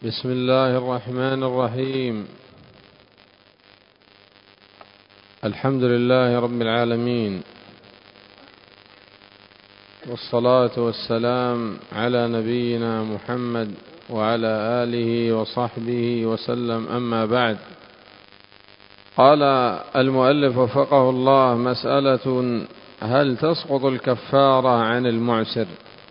بسم الله الرحمن الرحيم. الحمد لله رب العالمين، والصلاة والسلام على نبينا محمد وعلى آله وصحبه وسلم، أما بعد. قال المؤلف وفقه الله: مسألة: هل تسقط الكفارة عن المعسر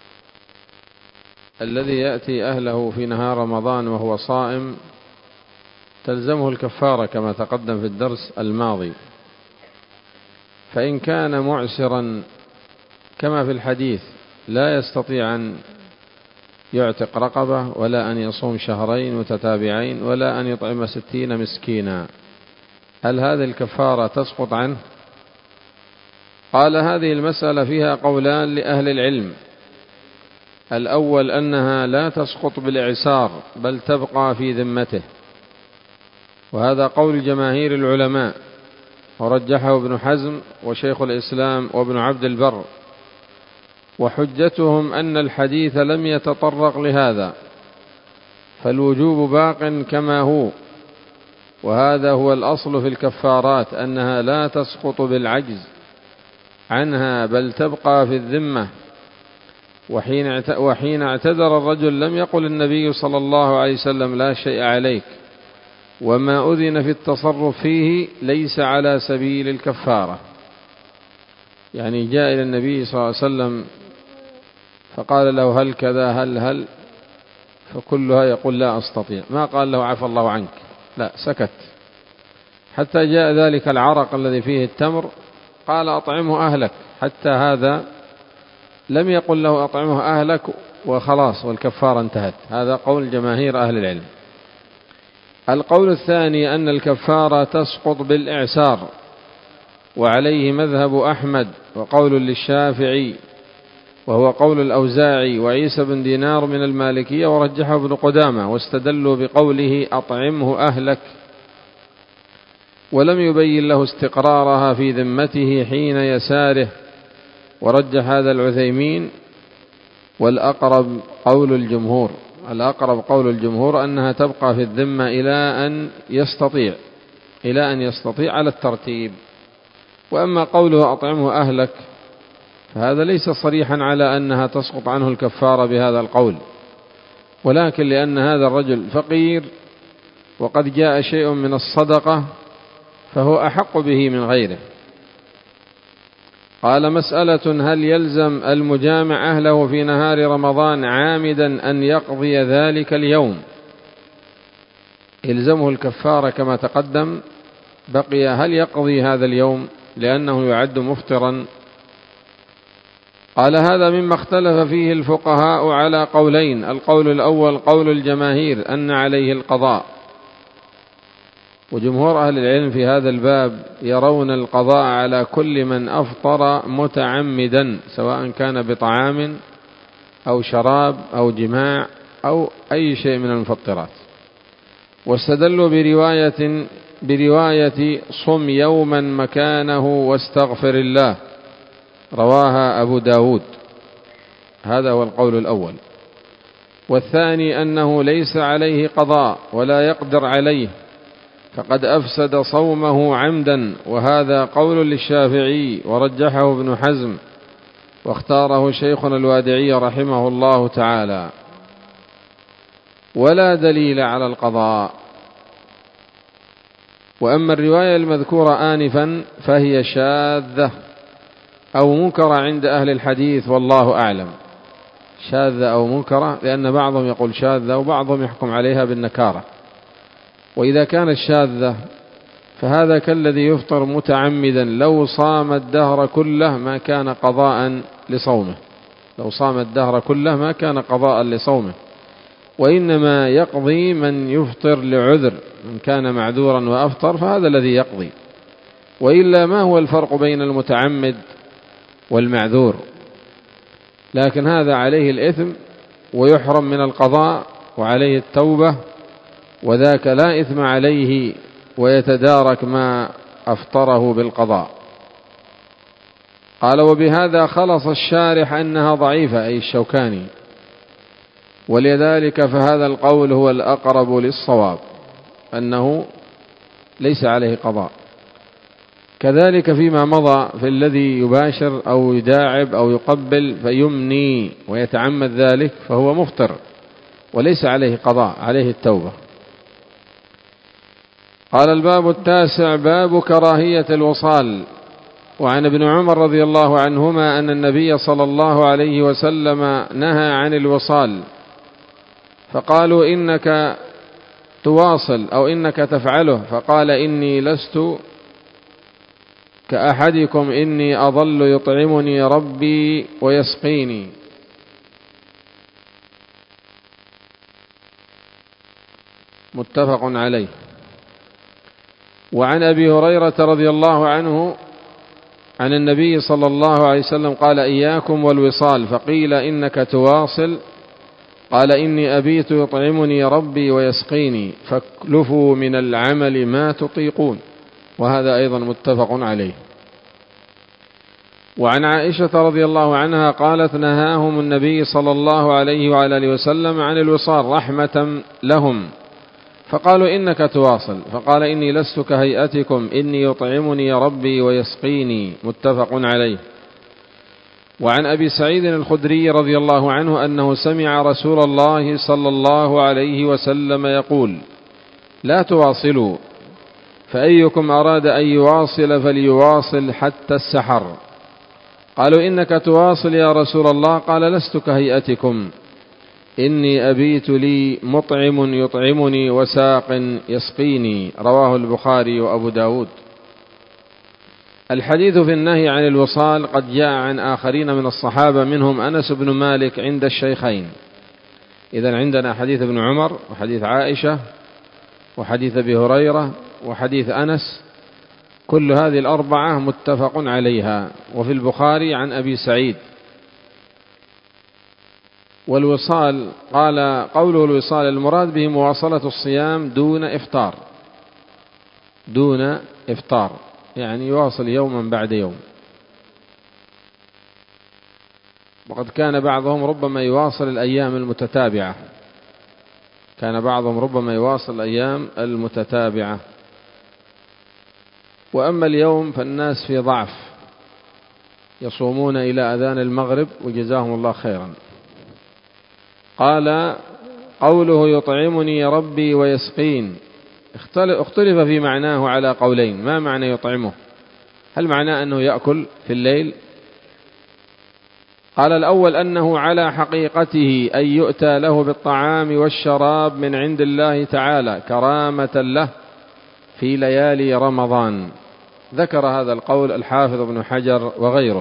الذي يأتي أهله في نهار رمضان وهو صائم؟ تلزمه الكفارة كما تقدم في الدرس الماضي. فإن كان معسرا كما في الحديث لا يستطيع أن يعتق رقبة، ولا أن يصوم شهرين متتابعين، ولا أن يطعم 60 مسكينا، هل هذه الكفارة تسقط عنه؟ قال: هذه المسألة فيها قولان لأهل العلم. الأول أنها لا تسقط بالإعسار، بل تبقى في ذمته، وهذا قول جماهير العلماء، ورجحه ابن حزم وشيخ الإسلام وابن عبد البر، وحجتهم أن الحديث لم يتطرق لهذا، فالوجوب باق كما هو، وهذا هو الأصل في الكفارات، أنها لا تسقط بالعجز عنها بل تبقى في الذمة. وحين اعتذر الرجل لم يقل النبي صلى الله عليه وسلم: لا شيء عليك، وما أذن في التصرف فيه ليس على سبيل الكفارة. يعني جاء إلى النبي صلى الله عليه وسلم فقال له: هل كذا هل فكلها يقول: لا أستطيع. ما قال له: عفى الله عنك، لا، سكت حتى جاء ذلك العرق الذي فيه التمر، قال: أطعمه أهلك. حتى هذا لم يقل له: أطعمه أهلك وخلاص والكفارة انتهت. هذا قول جماهير أهل العلم. القول الثاني أن الكفارة تسقط بالإعسار، وعليه مذهب أحمد وقول للشافعي، وهو قول الأوزاعي وعيسى بن دينار من المالكية، ورجحه ابن قدامة، واستدلوا بقوله: أطعمه أهلك، ولم يبين له استقرارها في ذمته حين يساره، ورجح هذا العثيمين. والأقرب قول الجمهور، الأقرب قول الجمهور أنها تبقى في الذمة إلى أن يستطيع على الترتيب. وأما قوله: أطعمه أهلك، فهذا ليس صريحا على أنها تسقط عنه الكفارة بهذا القول، ولكن لأن هذا الرجل فقير وقد جاء شيء من الصدقة فهو أحق به من غيره. قال: مسألة: هل يلزم المجامع أهله في نهار رمضان عامدا أن يقضي ذلك اليوم؟ يلزمه الكفارة كما تقدم. بقي هل يقضي هذا اليوم لأنه يعد مفطرا؟ قال: هذا مما اختلف فيه الفقهاء على قولين. القول الأول قول الجماهير أن عليه القضاء، وجمهور أهل العلم في هذا الباب يرون القضاء على كل من أفطر متعمدا، سواء كان بطعام أو شراب أو جماع أو أي شيء من المفطرات. واستدلوا برواية صم يوما مكانه واستغفر الله، رواها أبو داود. هذا هو القول الأول. والثاني أنه ليس عليه قضاء ولا يقدر عليه، فقد أفسد صومه عمدا، وهذا قول للشافعي ورجحه ابن حزم، واختاره شيخنا الوادعي رحمه الله تعالى. ولا دليل على القضاء. وأما الرواية المذكورة آنفا فهي شاذة أو منكرة عند أهل الحديث، والله أعلم. شاذة أو منكرة، لأن بعضهم يقول شاذة وبعضهم يحكم عليها بالنكارة. وإذا كانت شاذة فهذا كالذي يفطر متعمدا لو صام الدهر كله ما كان قضاء لصومه، لو صام الدهر كله ما كان قضاء لصومه، وإنما يقضي من يفطر لعذر، من كان معذورا وأفطر فهذا الذي يقضي. وإلا ما هو الفرق بين المتعمد والمعذور؟ لكن هذا عليه الإثم ويحرم من القضاء، وعليه التوبة، وذاك لا إثم عليه ويتدارك ما أفطره بالقضاء. قال: وبهذا خلص الشارح أنها ضعيفة، أي الشوكاني، ولذلك فهذا القول هو الأقرب للصواب، أنه ليس عليه قضاء. كذلك فيما مضى في الذي يباشر أو يداعب أو يقبل فيمني ويتعمد ذلك فهو مفطر وليس عليه قضاء، عليه التوبة. قال الباب التاسع: باب كراهية الوصال. وعن ابن عمر رضي الله عنهما أن النبي صلى الله عليه وسلم نهى عن الوصال، فقالوا: إنك تواصل أو إنك تفعله، فقال: إني لست كأحدكم، إني أظل يطعمني ربي ويسقيني. متفق عليه. وعن أبي هريرة رضي الله عنه عن النبي صلى الله عليه وسلم قال: إياكم والوصال، فقيل: إنك تواصل، قال: إني أبيت يطعمني ربي ويسقيني، فاكلفوا من العمل ما تطيقون. وهذا أيضا متفق عليه. وعن عائشة رضي الله عنها قالت: نهاهم النبي صلى الله عليه وعلى آله وسلم عن الوصال رحمة لهم، فقالوا: إنك تواصل، فقال: إني لست كهيئتكم، إني يطعمني ربي ويسقيني. متفق عليه. وعن أبي سعيد الخدري رضي الله عنه أنه سمع رسول الله صلى الله عليه وسلم يقول: لا تواصلوا، فأيكم أراد أن يواصل فليواصل حتى السحر. قالوا: إنك تواصل يا رسول الله، قال: لست كهيئتكم، إني أبيت لي مطعم يطعمني وساق يسقيني. رواه البخاري وأبو داود. الحديث في النهي عن الوصال قد جاء عن آخرين من الصحابة، منهم أنس بن مالك عند الشيخين. إذن عندنا حديث ابن عمر، وحديث عائشة، وحديث أبي هريرة، وحديث أنس، كل هذه الأربعة متفق عليها. وفي البخاري عن أبي سعيد. والوصال قال قوله الوصال المراد به مواصلة الصيام دون إفطار، دون إفطار، يعني يواصل يوما بعد يوم. وقد كان بعضهم ربما يواصل الأيام المتتابعة، كان بعضهم ربما يواصل الأيام المتتابعة. وأما اليوم فالناس في ضعف، يصومون إلى أذان المغرب وجزاهم الله خيرا. قال قوله يطعمني ربي ويسقين اختلف في معناه على قولين. ما معنى يطعمه؟ هل معناه أنه يأكل في الليل؟ قال الأول أنه على حقيقته أن يؤتى له بالطعام والشراب من عند الله تعالى كرامة له في ليالي رمضان. ذكر هذا القول الحافظ ابن حجر وغيره.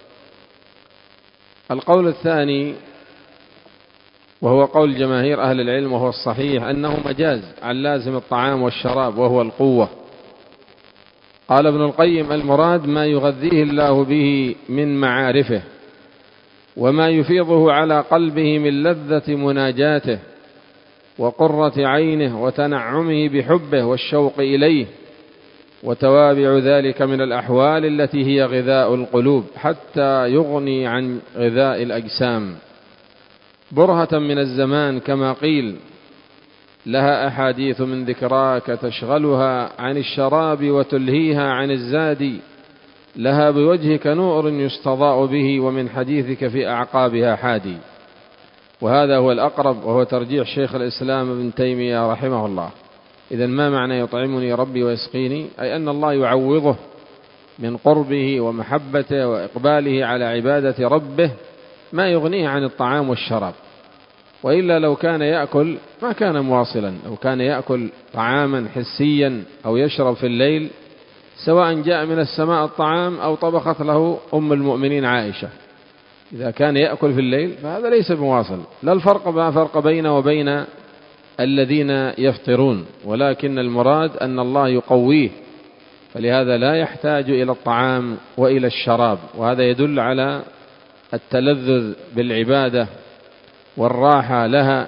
القول الثاني وهو قول جماهير أهل العلم وهو الصحيح أنه مجاز عن لازم الطعام والشراب وهو القوة. قال ابن القيم: المراد ما يغذيه الله به من معارفه وما يفيضه على قلبه من لذة مناجاته وقرة عينه وتنعمه بحبه والشوق إليه، وتوابع ذلك من الأحوال التي هي غذاء القلوب حتى يغني عن غذاء الأجسام برهة من الزمان، كما قيل: لها أحاديث من ذكراك تشغلها عن الشراب وتلهيها عن الزاد، لها بوجهك نور يستضاء به ومن حديثك في أعقابها حادي. وهذا هو الأقرب، وهو ترجيح شيخ الإسلام ابن تيمية رحمه الله. إذن ما معنى يطعمني ربي ويسقيني؟ أي أن الله يعوضه من قربه ومحبته وإقباله على عبادة ربه ما يغنيه عن الطعام والشراب. وإلا لو كان يأكل ما كان مواصلا. لو كان يأكل طعاما حسيا أو يشرب في الليل، سواء جاء من السماء الطعام أو طبخت له أم المؤمنين عائشة، إذا كان يأكل في الليل فهذا ليس بمواصل. لا الفرق ما فرق بينه وبين الذين يفطرون، ولكن المراد أن الله يقويه، فلهذا لا يحتاج إلى الطعام وإلى الشراب. وهذا يدل على التلذذ بالعبادة والراحة لها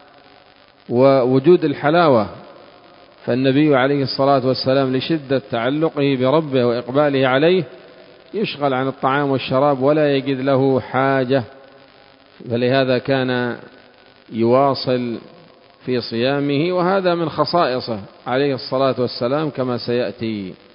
ووجود الحلاوة. فالنبي عليه الصلاة والسلام لشدة تعلقه بربه وإقباله عليه يشغل عن الطعام والشراب ولا يجد له حاجة، فلهذا كان يواصل في صيامه، وهذا من خصائصه عليه الصلاة والسلام كما سيأتي.